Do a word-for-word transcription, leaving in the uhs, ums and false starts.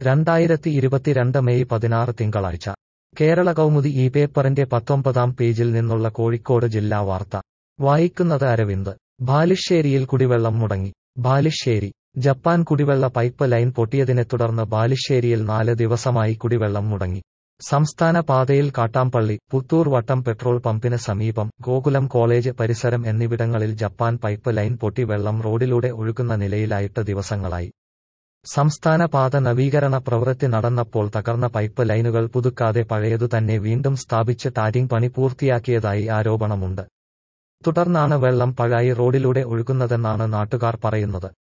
രണ്ടായിരത്തി ഇരുപത്തിരണ്ട് മെയ് പതിനാറ് തിങ്കളാഴ്ച കേരള കൗമുദി ഈ പേപ്പറിന്റെ പത്തൊമ്പതാം പേജിൽ നിന്നുള്ള കോഴിക്കോട് ജില്ലാ വാർത്ത വായിക്കുന്നത് അരവിന്ദ്. ബാലുശ്ശേരിയിൽ കുടിവെള്ളം മുടങ്ങി. ബാലുശ്ശേരി ജപ്പാൻ കുടിവെള്ള പൈപ്പ് ലൈൻ പൊട്ടിയതിനെ തുടർന്ന് ബാലുശ്ശേരിയിൽ നാല് ദിവസമായി കുടിവെള്ളം മുടങ്ങി. സംസ്ഥാന പാതയിൽ കാട്ടാമ്പള്ളി, പുത്തൂർ വട്ടം പെട്രോൾ പമ്പിന് സമീപം, ഗോകുലം കോളേജ് പരിസരം എന്നിവിടങ്ങളിൽ ജപ്പാൻ പൈപ്പ് ലൈൻ പൊട്ടി വെള്ളം റോഡിലൂടെ ഒഴുകുന്ന നിലയിലായിട്ട് ദിവസങ്ങളായി. സംസ്ഥാന പാത നവീകരണ പ്രവൃത്തി നടന്നപ്പോൾ തകർന്ന പൈപ്പ് ലൈനുകൾ പുതുക്കാതെ പഴയതു തന്നെ വീണ്ടും സ്ഥാപിച്ച് ടാരിങ് പണി പൂർത്തിയാക്കിയതായി ആരോപണമുണ്ട്. തുടർന്നാണ് വെള്ളം പാഴായി റോഡിലൂടെ ഒഴുകുന്നതെന്നാണ് നാട്ടുകാർ പറയുന്നത്.